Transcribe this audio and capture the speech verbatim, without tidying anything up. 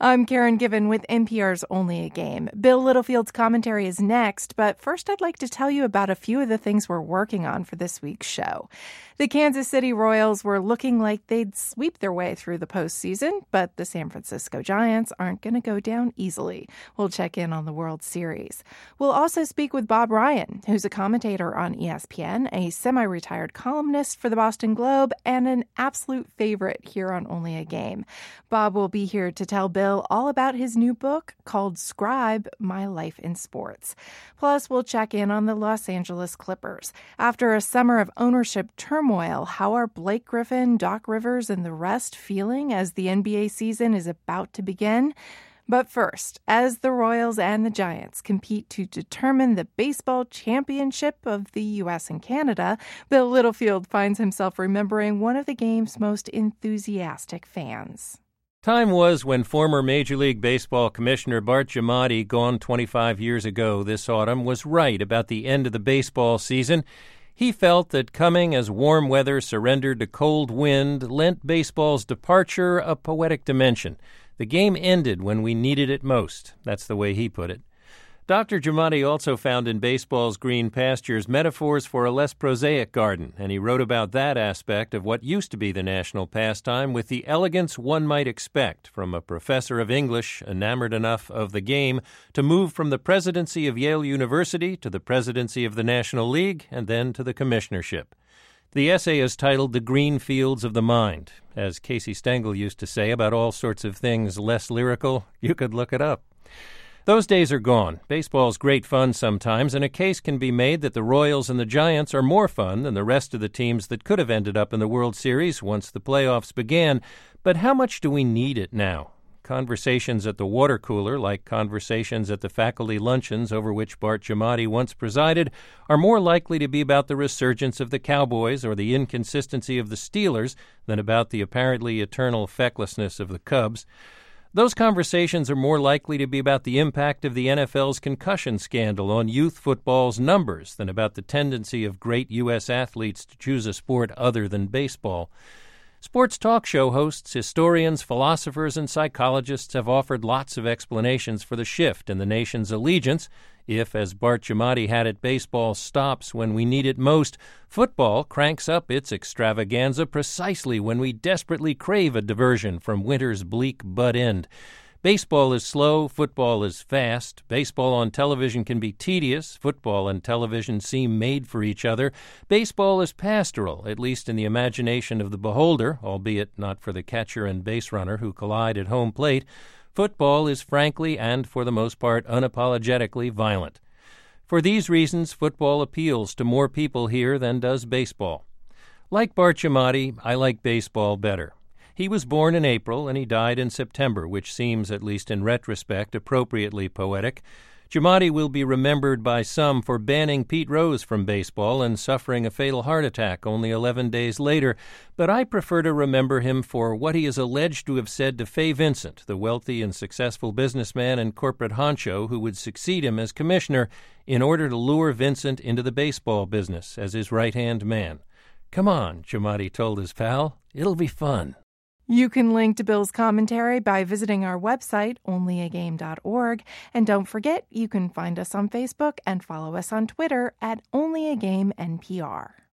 I'm Karen Given with N P R's Only a Game. Bill Littlefield's commentary is next, but first I'd like to tell you about a few of the things we're working on for this week's show. The Kansas City Royals were looking like they'd sweep their way through the postseason, but the San Francisco Giants aren't going to go down easily. We'll check in on the World Series. We'll also speak with Bob Ryan, who's a commentator on E S P N, a semi-retired columnist for the Boston Globe, and an absolute favorite here on Only a Game. Bob will be here to tell Bill all about his new book called Scribe, My Life in Sports. Plus, we'll check in on the Los Angeles Clippers. After a summer of ownership turmoil, how are Blake Griffin, Doc Rivers, and the rest feeling as the N B A season is about to begin? But first, as the Royals and the Giants compete to determine the baseball championship of the U S and Canada, Bill Littlefield finds himself remembering one of the game's most enthusiastic fans. Time was when former Major League Baseball Commissioner Bart Giamatti, gone twenty-five years ago this autumn, was right about the end of the baseball season. He felt that coming as warm weather surrendered to cold wind lent baseball's departure a poetic dimension. The game ended when we needed it most. That's the way he put it. Doctor Giamatti also found in baseball's green pastures metaphors for a less prosaic garden, and he wrote about that aspect of what used to be the national pastime with the elegance one might expect from a professor of English enamored enough of the game to move from the presidency of Yale University to the presidency of the National League and then to the commissionership. The essay is titled The Green Fields of the Mind. As Casey Stengel used to say about all sorts of things less lyrical, you could look it up. Those days are gone. Baseball's great fun sometimes, and a case can be made that the Royals and the Giants are more fun than the rest of the teams that could have ended up in the World Series once the playoffs began. But how much do we need it now? Conversations at the water cooler, like conversations at the faculty luncheons over which Bart Giamatti once presided, are more likely to be about the resurgence of the Cowboys or the inconsistency of the Steelers than about the apparently eternal fecklessness of the Cubs. Those conversations are more likely to be about the impact of the N F L's concussion scandal on youth football's numbers than about the tendency of great U S athletes to choose a sport other than baseball. Sports talk show hosts, historians, philosophers, and psychologists have offered lots of explanations for the shift in the nation's allegiance. If, as Bart Giamatti had it, baseball stops when we need it most, football cranks up its extravaganza precisely when we desperately crave a diversion from winter's bleak butt end. Baseball is slow, football is fast. Baseball on television can be tedious. Football and television seem made for each other. Baseball is pastoral, at least in the imagination of the beholder, albeit not for the catcher and base runner who collide at home plate. Football is frankly and, for the most part, unapologetically violent. For these reasons, football appeals to more people here than does baseball. Like Bart Giamatti, I like baseball better. He was born in April and he died in September, which seems, at least in retrospect, appropriately poetic. Giamatti will be remembered by some for banning Pete Rose from baseball and suffering a fatal heart attack only eleven days later, but I prefer to remember him for what he is alleged to have said to Fay Vincent, the wealthy and successful businessman and corporate honcho who would succeed him as commissioner in order to lure Vincent into the baseball business as his right-hand man. "Come on," Giamatti told his pal, "it'll be fun." You can link to Bill's commentary by visiting our website, only a game dot org. And don't forget, you can find us on Facebook and follow us on Twitter at only a game N P R.